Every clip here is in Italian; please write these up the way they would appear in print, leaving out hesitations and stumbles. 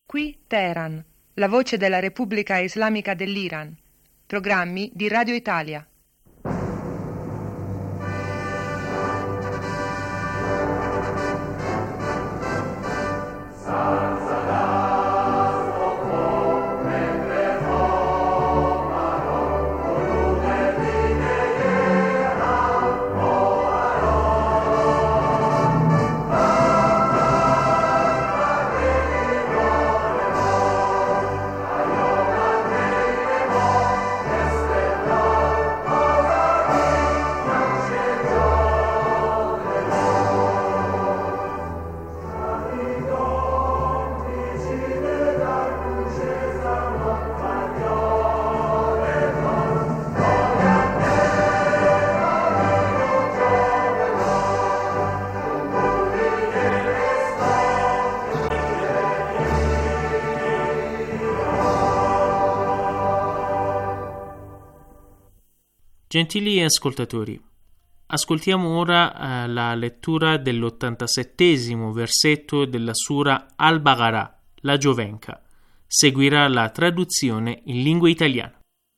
Qui Teheran, la voce della Repubblica Islamica dell'Iran. Programmi di Radio Italia. Gentili ascoltatori, ascoltiamo ora la lettura dell'87° versetto della Sura Al-Baqarah, la Giovenca. Seguirà la traduzione in lingua italiana.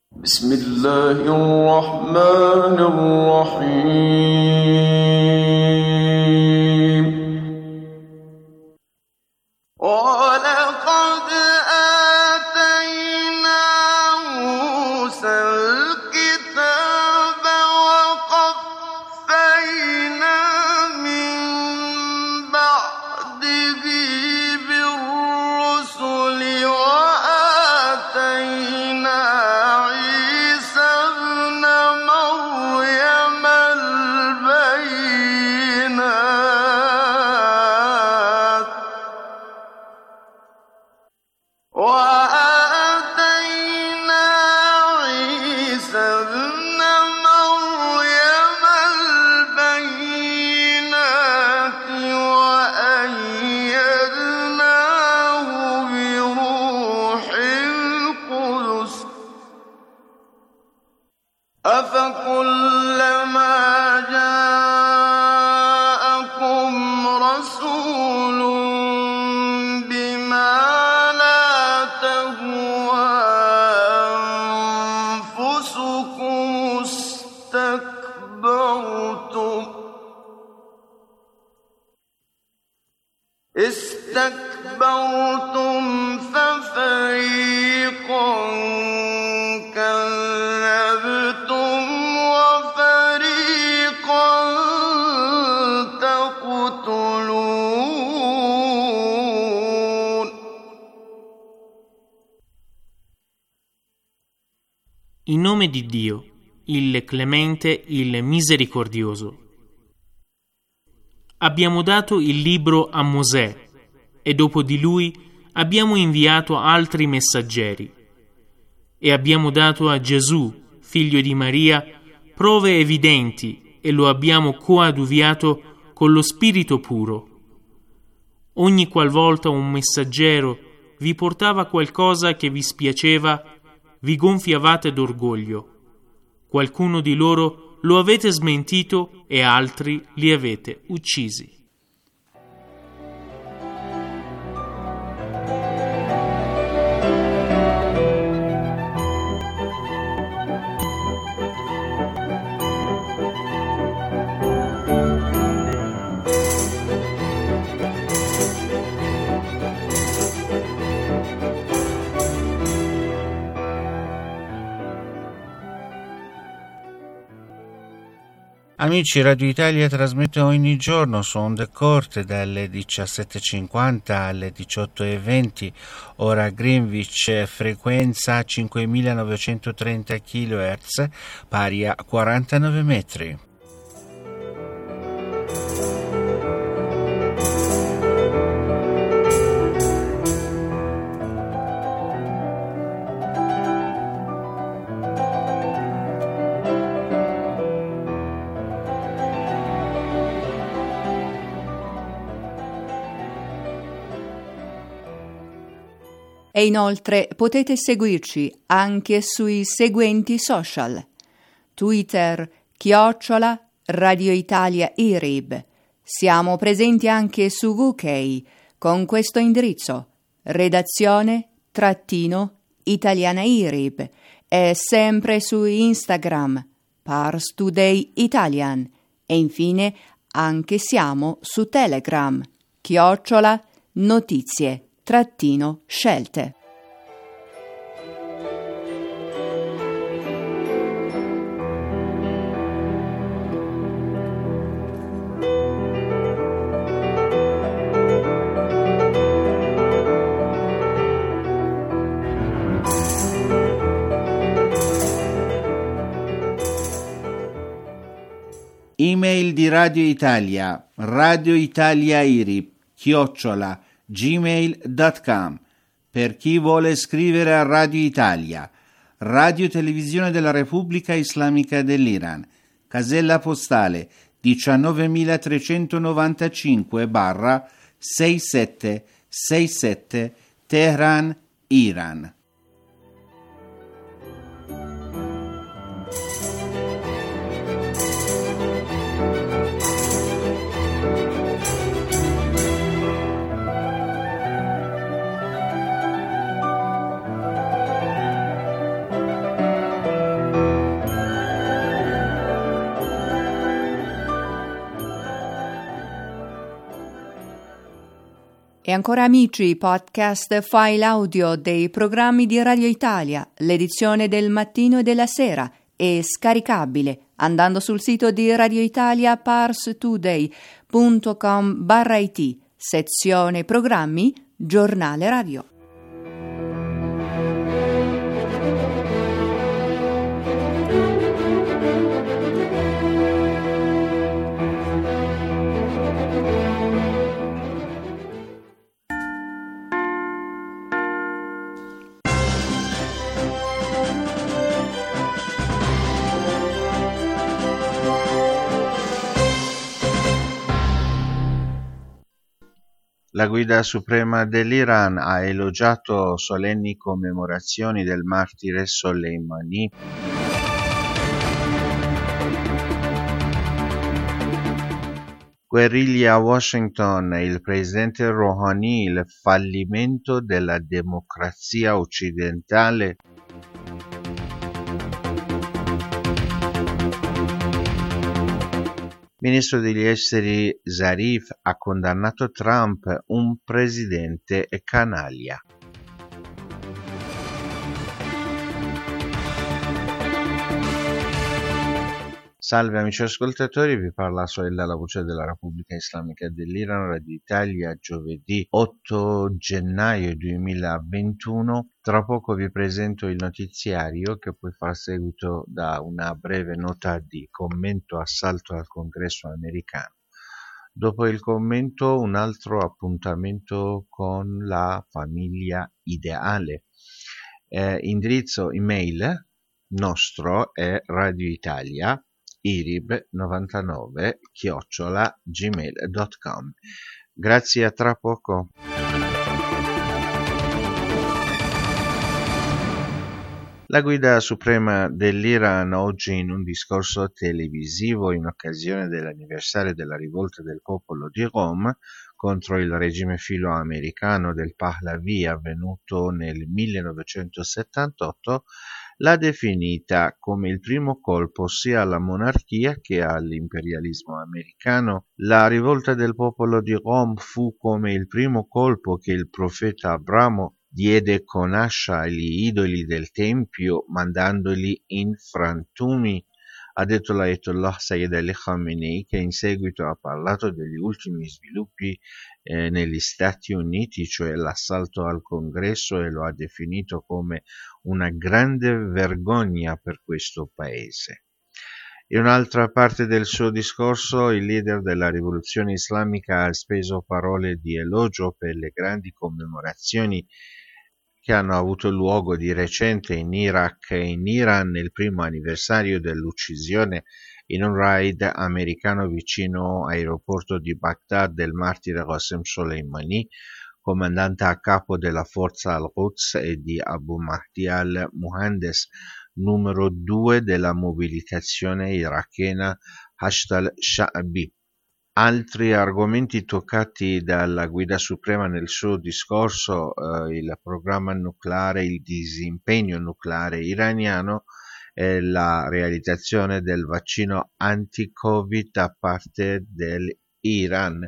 استكبرتم ففريقا كذبتم وفريقا تقتلون. In nome di Dio, il Clemente, il Misericordioso. Abbiamo dato il libro a Mosè e dopo di lui abbiamo inviato altri messaggeri e abbiamo dato a Gesù, figlio di Maria, prove evidenti e lo abbiamo coadiuviato con lo Spirito puro. Ogni qualvolta un messaggero vi portava qualcosa che vi spiaceva, vi gonfiavate d'orgoglio. Qualcuno di loro lo avete smentito e altri li avete uccisi. Amici, Radio Italia trasmette ogni giorno su onde corte dalle 17.50 alle 18.20, ora Greenwich, frequenza 5.930 kHz, pari a 49 metri. E inoltre potete seguirci anche sui seguenti social: Twitter @Radio Italia IRIB. Siamo presenti anche su UK con questo indirizzo redazione-italianairib e sempre su Instagram Pars Today Italian e infine anche siamo su Telegram @notizie-scelte. Email di Radio Italia, radioitaliairib@gmail.com. Per chi vuole scrivere a Radio Italia, Radio Televisione della Repubblica Islamica dell'Iran, casella postale 19395/6767 Teheran, Iran. E ancora amici, podcast file audio dei programmi di Radio Italia, l'edizione del mattino e della sera è scaricabile andando sul sito di Radio Italia parstoday.com/it, sezione programmi, giornale radio. La Guida Suprema dell'Iran ha elogiato solenni commemorazioni del martire Soleimani. Guerriglia a Washington, il presidente Rouhani, il fallimento della democrazia occidentale. Ministro degli Esteri Zarif ha condannato Trump, un presidente canaglia. Salve amici ascoltatori, vi parla Sohail, la voce della Repubblica Islamica dell'Iran, Radio Italia, giovedì 8 gennaio 2021. Tra poco vi presento il notiziario che poi farà seguito da una breve nota di commento assalto al Congresso americano. Dopo il commento un altro appuntamento con la famiglia ideale. Indirizzo email nostro è radioitalia irib99@gmail.com. Grazie, a tra poco. La Guida Suprema dell'Iran oggi in un discorso televisivo in occasione dell'anniversario della rivolta del popolo di Qom contro il regime filo-americano del Pahlavi avvenuto nel 1978 l'ha definita come il primo colpo sia alla monarchia che all'imperialismo americano. La rivolta del popolo di Qom fu come il primo colpo che il profeta Abramo diede con ascia agli idoli del Tempio, mandandoli in frantumi, ha detto l'Ayatollah Sayyid Ali Khamenei, che in seguito ha parlato degli ultimi sviluppi negli Stati Uniti, cioè l'assalto al Congresso, e lo ha definito come una grande vergogna per questo paese. In un'altra parte del suo discorso, il leader della rivoluzione islamica ha speso parole di elogio per le grandi commemorazioni che hanno avuto luogo di recente in Iraq e in Iran nel primo anniversario dell'uccisione in un raid americano vicino all'aeroporto di Baghdad del martire Qasem Soleimani, comandante a capo della forza al-Quds, e di Abu Mahdi al-Muhandes, numero 2 della mobilitazione irachena Hashd al-Sha'bi, Altri argomenti toccati dalla Guida Suprema nel suo discorso, il programma nucleare, il disimpegno nucleare iraniano e la realizzazione del vaccino anti-Covid da parte dell'Iran.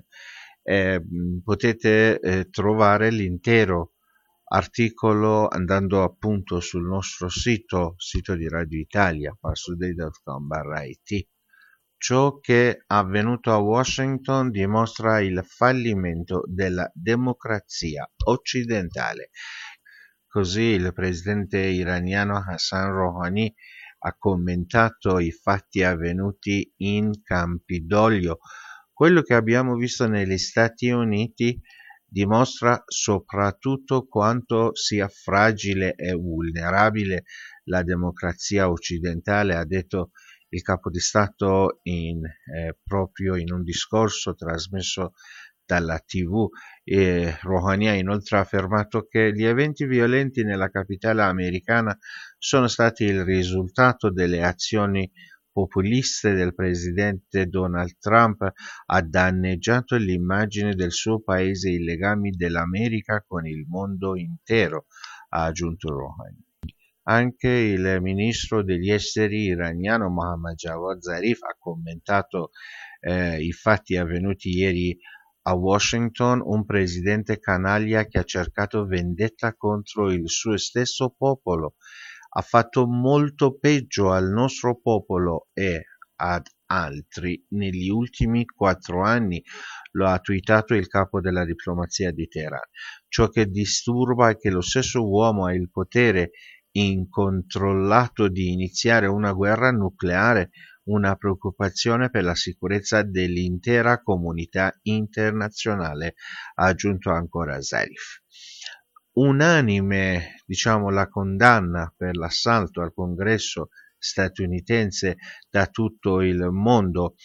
Potete trovare l'intero articolo andando appunto sul nostro sito di Radio Italia, parstoday.com/it. Ciò che è avvenuto a Washington dimostra il fallimento della democrazia occidentale. Così il presidente iraniano Hassan Rouhani ha commentato i fatti avvenuti in Campidoglio. Quello che abbiamo visto negli Stati Uniti dimostra soprattutto quanto sia fragile e vulnerabile la democrazia occidentale, ha detto il capo di Stato proprio in un discorso trasmesso dalla TV. Rouhani ha inoltre affermato che gli eventi violenti nella capitale americana sono stati il risultato delle azioni populiste del presidente Donald Trump, ha danneggiato l'immagine del suo paese e i legami dell'America con il mondo intero, ha aggiunto Rouhani. Anche il ministro degli esteri iraniano Mohammad Javad Zarif ha commentato i fatti avvenuti ieri a Washington, un presidente canaglia che ha cercato vendetta contro il suo stesso popolo. Ha fatto molto peggio al nostro popolo e ad altri negli ultimi 4 anni, lo ha twittato il capo della diplomazia di Teheran. Ciò che disturba è che lo stesso uomo ha il potere incontrollato di iniziare una guerra nucleare, una preoccupazione per la sicurezza dell'intera comunità internazionale, ha aggiunto ancora Zarif. Unanime, la condanna per l'assalto al Congresso statunitense da tutto il mondo.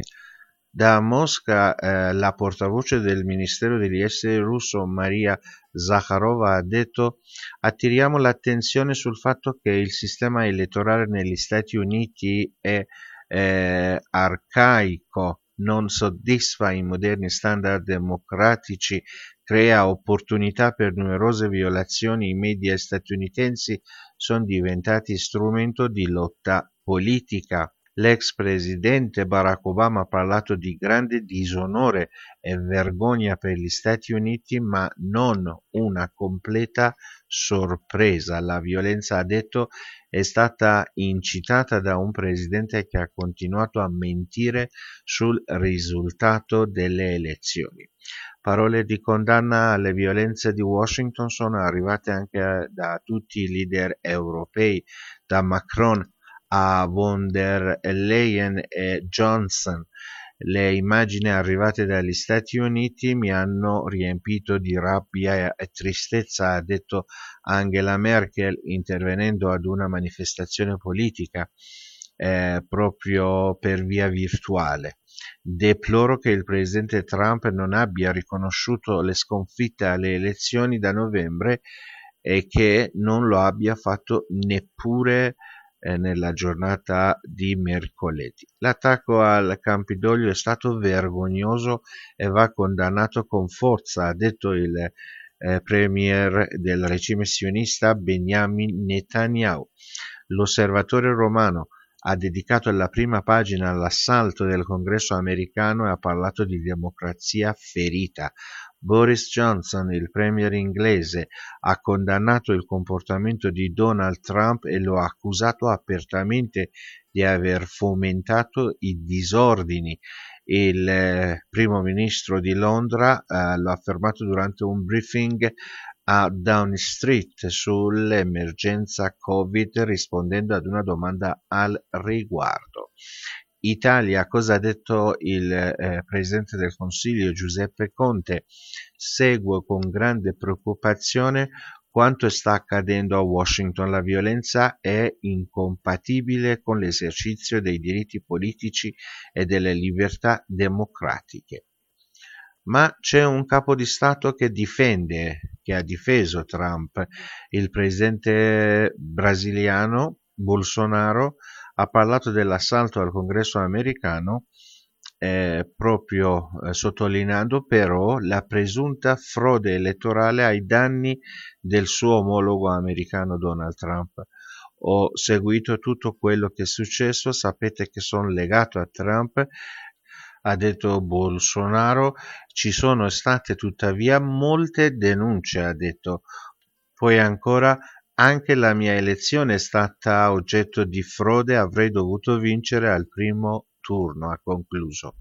Da Mosca la portavoce del Ministero degli Esteri russo Maria Zakharova ha detto: attiriamo l'attenzione sul fatto che il sistema elettorale negli Stati Uniti è arcaico, non soddisfa i moderni standard democratici, crea opportunità per numerose violazioni. I media statunitensi sono diventati strumento di lotta politica. L'ex presidente Barack Obama ha parlato di grande disonore e vergogna per gli Stati Uniti, ma non una completa sorpresa. La violenza, ha detto, è stata incitata da un presidente che ha continuato a mentire sul risultato delle elezioni. Parole di condanna alle violenze di Washington sono arrivate anche da tutti i leader europei, da Macron a von der Leyen e Johnson. Le immagini arrivate dagli Stati Uniti mi hanno riempito di rabbia e tristezza, ha detto Angela Merkel intervenendo ad una manifestazione politica proprio per via virtuale. Deploro che il presidente Trump non abbia riconosciuto le sconfitte alle elezioni da novembre e che non lo abbia fatto neppure nella giornata di mercoledì. L'attacco al Campidoglio è stato vergognoso e va condannato con forza, ha detto il premier del regime sionista Benjamin Netanyahu. L'Osservatore Romano ha dedicato la prima pagina all'assalto del Congresso americano e ha parlato di democrazia ferita. Boris Johnson, il premier inglese, ha condannato il comportamento di Donald Trump e lo ha accusato apertamente di aver fomentato i disordini. Il primo ministro di Londra l'ha affermato durante un briefing a Downing Street sull'emergenza Covid, rispondendo ad una domanda al riguardo. Italia, cosa ha detto il Presidente del Consiglio Giuseppe Conte? Seguo con grande preoccupazione quanto sta accadendo a Washington. La violenza è incompatibile con l'esercizio dei diritti politici e delle libertà democratiche. Ma c'è un capo di Stato che ha difeso Trump. Il presidente brasiliano Bolsonaro ha parlato dell'assalto al Congresso americano proprio sottolineando però la presunta frode elettorale ai danni del suo omologo americano Donald Trump. Ho seguito tutto quello che è successo, sapete che sono legato a Trump, ha detto Bolsonaro. Ci sono state tuttavia molte denunce, ha detto. Poi ancora, anche la mia elezione è stata oggetto di frode, avrei dovuto vincere al primo turno, ha concluso.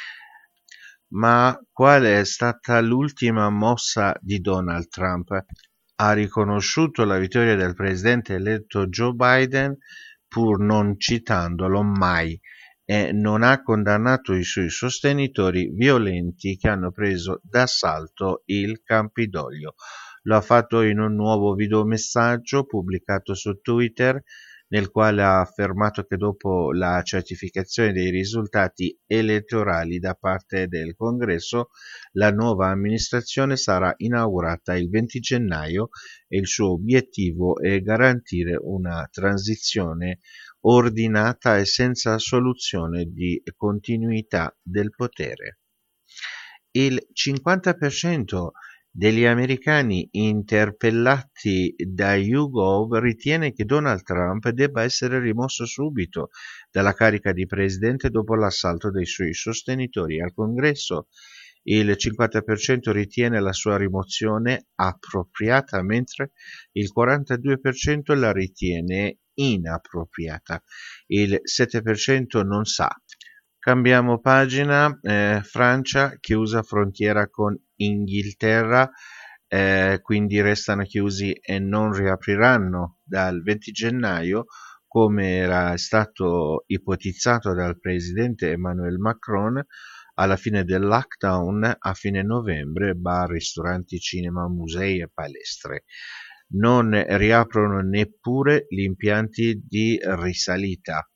Ma qual è stata l'ultima mossa di Donald Trump? Ha riconosciuto la vittoria del presidente eletto Joe Biden, pur non citandolo mai, e non ha condannato i suoi sostenitori violenti che hanno preso d'assalto il Campidoglio. Lo ha fatto in un nuovo videomessaggio pubblicato su Twitter, nel quale ha affermato che dopo la certificazione dei risultati elettorali da parte del Congresso, la nuova amministrazione sarà inaugurata il 20 gennaio e il suo obiettivo è garantire una transizione ordinata e senza soluzione di continuità del potere. Il 50% degli americani interpellati da YouGov ritiene che Donald Trump debba essere rimosso subito dalla carica di presidente dopo l'assalto dei suoi sostenitori al Congresso. Il 50% ritiene la sua rimozione appropriata, mentre il 42% la ritiene inappropriata. Il 7% non sa. Cambiamo pagina. Francia chiusa frontiera con Inghilterra, quindi restano chiusi e non riapriranno dal 20 gennaio, come era stato ipotizzato dal presidente Emmanuel Macron. Alla fine del lockdown, a fine novembre, bar, ristoranti, cinema, musei e palestre. Non riaprono neppure gli impianti di risalita.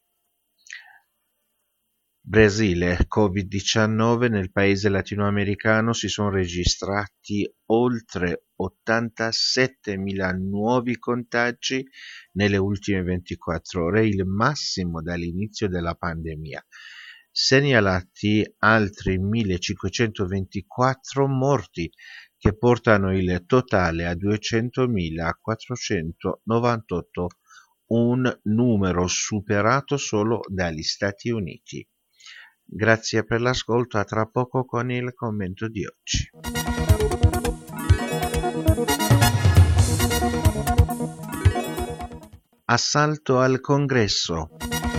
Brasile, Covid-19, nel paese latinoamericano si sono registrati oltre 87.000 nuovi contagi nelle ultime 24 ore, il massimo dall'inizio della pandemia. Segnalati altri 1.524 morti, che portano il totale a 200.498, un numero superato solo dagli Stati Uniti. Grazie per l'ascolto, a tra poco con il commento di oggi. Assalto al Congresso.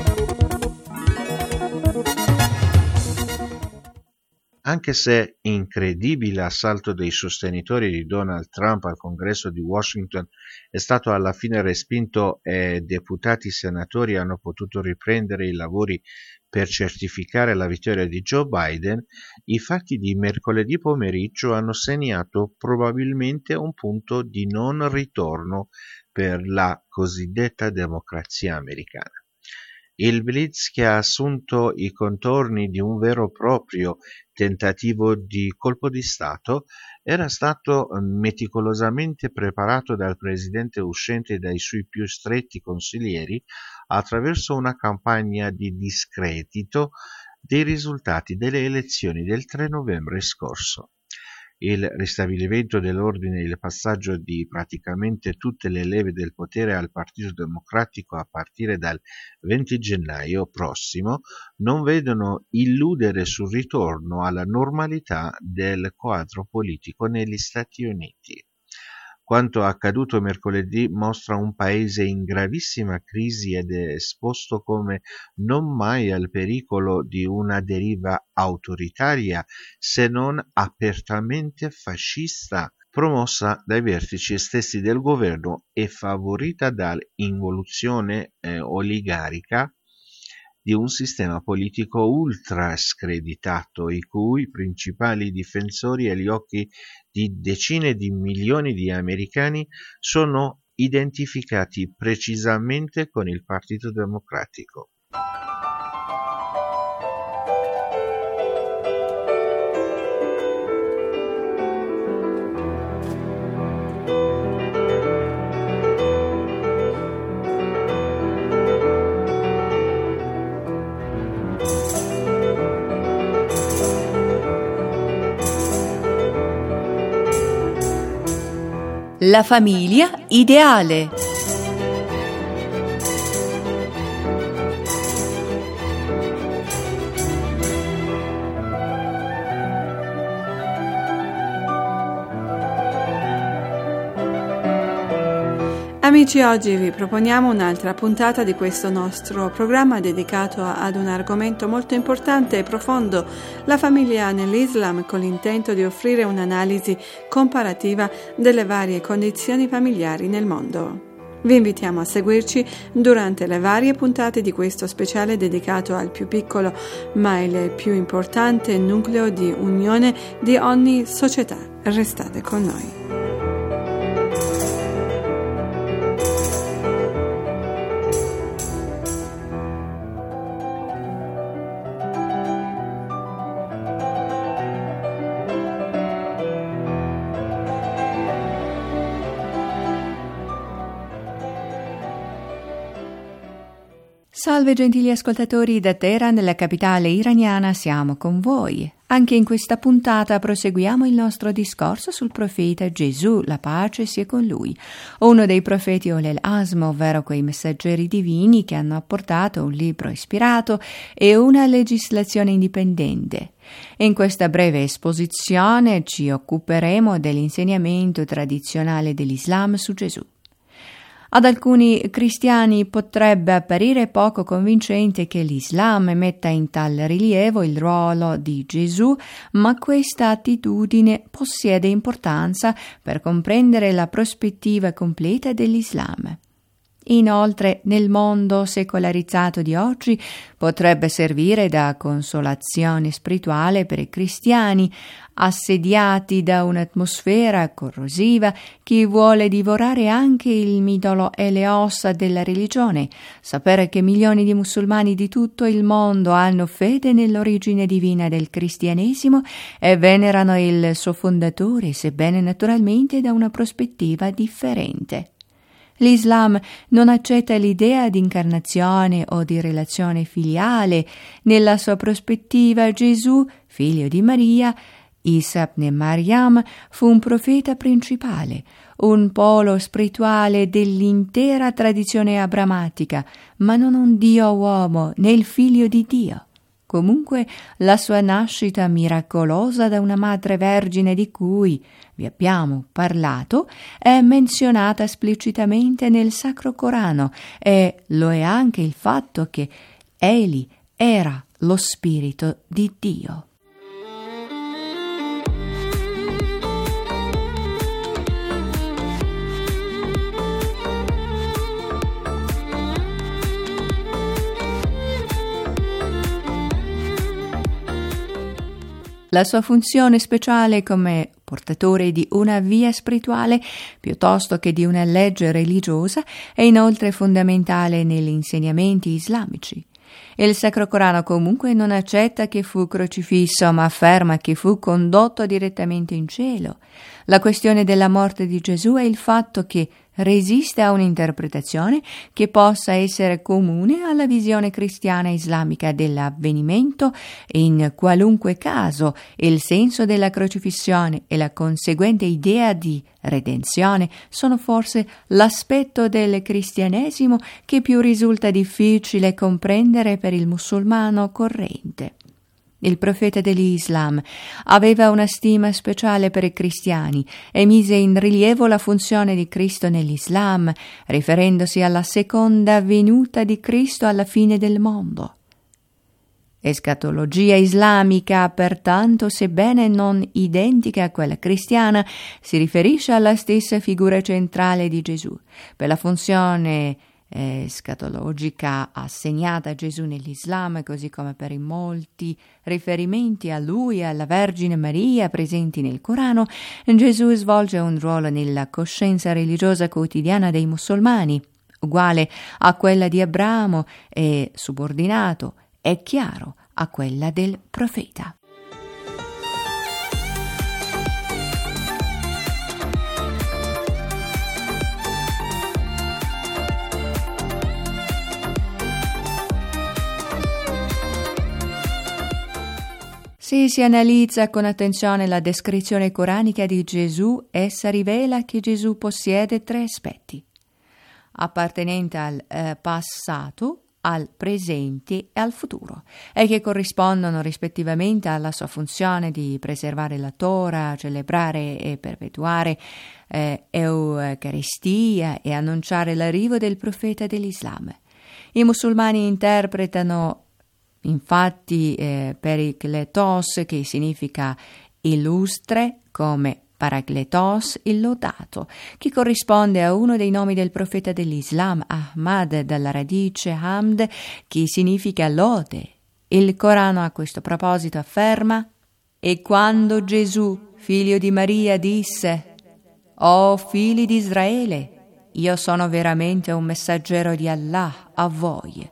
Anche se incredibile assalto dei sostenitori di Donald Trump al Congresso di Washington è stato alla fine respinto e deputati e senatori hanno potuto riprendere i lavori per certificare la vittoria di Joe Biden, i fatti di mercoledì pomeriggio hanno segnato probabilmente un punto di non ritorno per la cosiddetta democrazia americana. Il blitz, che ha assunto i contorni di un vero e proprio tentativo di colpo di Stato, era stato meticolosamente preparato dal presidente uscente e dai suoi più stretti consiglieri attraverso una campagna di discredito dei risultati delle elezioni del 3 novembre scorso. Il ristabilimento dell'ordine e il passaggio di praticamente tutte le leve del potere al Partito Democratico a partire dal 20 gennaio prossimo non vedono illudere sul ritorno alla normalità del quadro politico negli Stati Uniti. Quanto accaduto mercoledì mostra un paese in gravissima crisi ed è esposto come non mai al pericolo di una deriva autoritaria, se non apertamente fascista, promossa dai vertici stessi del governo e favorita dall'involuzione oligarchica di un sistema politico ultra screditato, i cui principali difensori agli occhi di decine di milioni di americani sono identificati precisamente con il Partito Democratico. La famiglia ideale. Amici, oggi vi proponiamo un'altra puntata di questo nostro programma dedicato ad un argomento molto importante e profondo, la famiglia nell'Islam, con l'intento di offrire un'analisi comparativa delle varie condizioni familiari nel mondo. Vi invitiamo a seguirci durante le varie puntate di questo speciale dedicato al più piccolo ma il più importante nucleo di unione di ogni società. Restate con noi. Salve gentili ascoltatori da Teheran, la capitale iraniana, siamo con voi. Anche in questa puntata proseguiamo il nostro discorso sul profeta Gesù, la pace sia con lui, uno dei profeti Ulul Azm, ovvero quei messaggeri divini che hanno apportato un libro ispirato e una legislazione indipendente. In questa breve esposizione ci occuperemo dell'insegnamento tradizionale dell'Islam su Gesù. Ad alcuni cristiani potrebbe apparire poco convincente che l'Islam metta in tal rilievo il ruolo di Gesù, ma questa attitudine possiede importanza per comprendere la prospettiva completa dell'Islam. Inoltre, nel mondo secolarizzato di oggi potrebbe servire da consolazione spirituale per i cristiani, assediati da un'atmosfera corrosiva che vuole divorare anche il midollo e le ossa della religione. Sapere che milioni di musulmani di tutto il mondo hanno fede nell'origine divina del cristianesimo e venerano il suo fondatore, sebbene naturalmente da una prospettiva differente. L'Islam non accetta l'idea di incarnazione o di relazione filiale. Nella sua prospettiva Gesù, figlio di Maria, Isa ibn Maryam, fu un profeta principale, un polo spirituale dell'intera tradizione abramatica, ma non un Dio uomo né il figlio di Dio. Comunque la sua nascita miracolosa da una madre vergine di cui vi abbiamo parlato è menzionata esplicitamente nel Sacro Corano e lo è anche il fatto che egli era lo Spirito di Dio. La sua funzione speciale come portatore di una via spirituale piuttosto che di una legge religiosa è inoltre fondamentale negli insegnamenti islamici. Il Sacro Corano comunque non accetta che fu crocifisso, ma afferma che fu condotto direttamente in cielo. La questione della morte di Gesù è il fatto che resiste a un'interpretazione che possa essere comune alla visione cristiana islamica dell'avvenimento e in qualunque caso il senso della crocifissione e la conseguente idea di redenzione sono forse l'aspetto del cristianesimo che più risulta difficile comprendere per il musulmano corrente. Il profeta dell'Islam aveva una stima speciale per i cristiani e mise in rilievo la funzione di Cristo nell'Islam, riferendosi alla seconda venuta di Cristo alla fine del mondo. Escatologia islamica, pertanto, sebbene non identica a quella cristiana, si riferisce alla stessa figura centrale di Gesù. Per la funzione escatologica assegnata a Gesù nell'Islam, così come per i molti riferimenti a lui e alla Vergine Maria presenti nel Corano, Gesù svolge un ruolo nella coscienza religiosa quotidiana dei musulmani, uguale a quella di Abramo e subordinato e chiaro a quella del profeta. Se si analizza con attenzione la descrizione coranica di Gesù, essa rivela che Gesù possiede 3 aspetti, appartenenti al passato, al presente e al futuro, e che corrispondono rispettivamente alla sua funzione di preservare la Torah, celebrare e perpetuare Eucaristia e annunciare l'arrivo del profeta dell'Islam. I musulmani interpretano infatti Perikletos, che significa illustre, come Parakletos, il lodato, che corrisponde a uno dei nomi del profeta dell'Islam, Ahmad, dalla radice Hamd, che significa lode. Il Corano a questo proposito afferma: «E quando Gesù, figlio di Maria, disse: O figli di Israele, io sono veramente un messaggero di Allah a voi,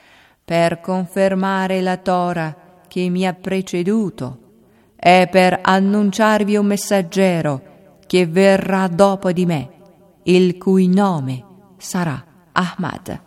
per confermare la Torah che mi ha preceduto e per annunciarvi un messaggero che verrà dopo di me, il cui nome sarà Ahmad».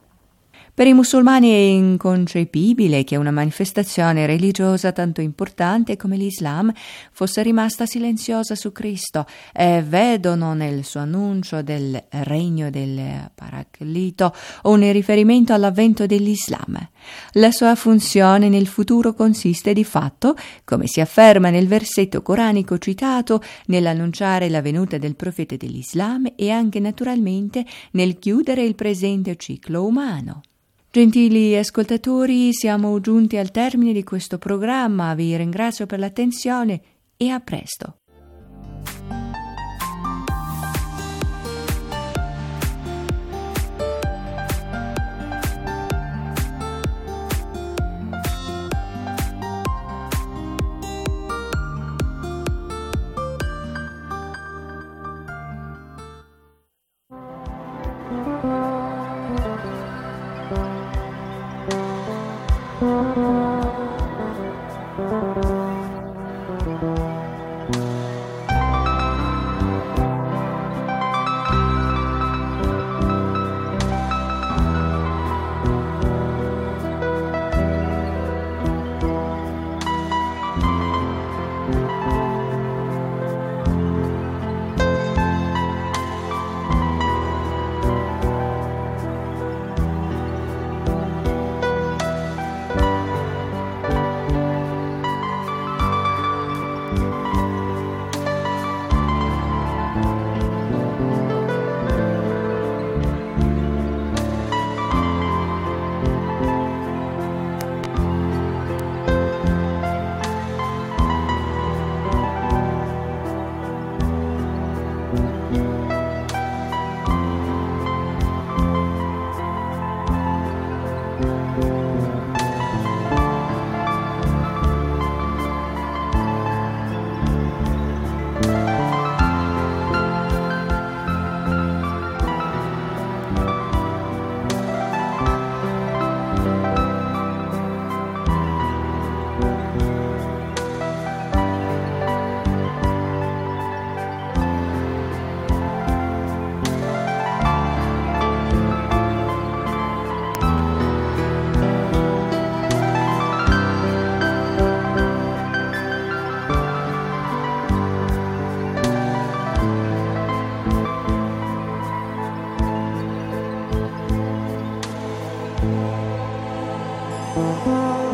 Per i musulmani è inconcepibile che una manifestazione religiosa tanto importante come l'Islam fosse rimasta silenziosa su Cristo, e vedono nel suo annuncio del regno del Paraclito un riferimento all'avvento dell'Islam. La sua funzione nel futuro consiste di fatto, come si afferma nel versetto coranico citato, nell'annunciare la venuta del profeta dell'Islam e anche naturalmente nel chiudere il presente ciclo umano. Gentili ascoltatori, siamo giunti al termine di questo programma, vi ringrazio per l'attenzione e a presto. Thank you.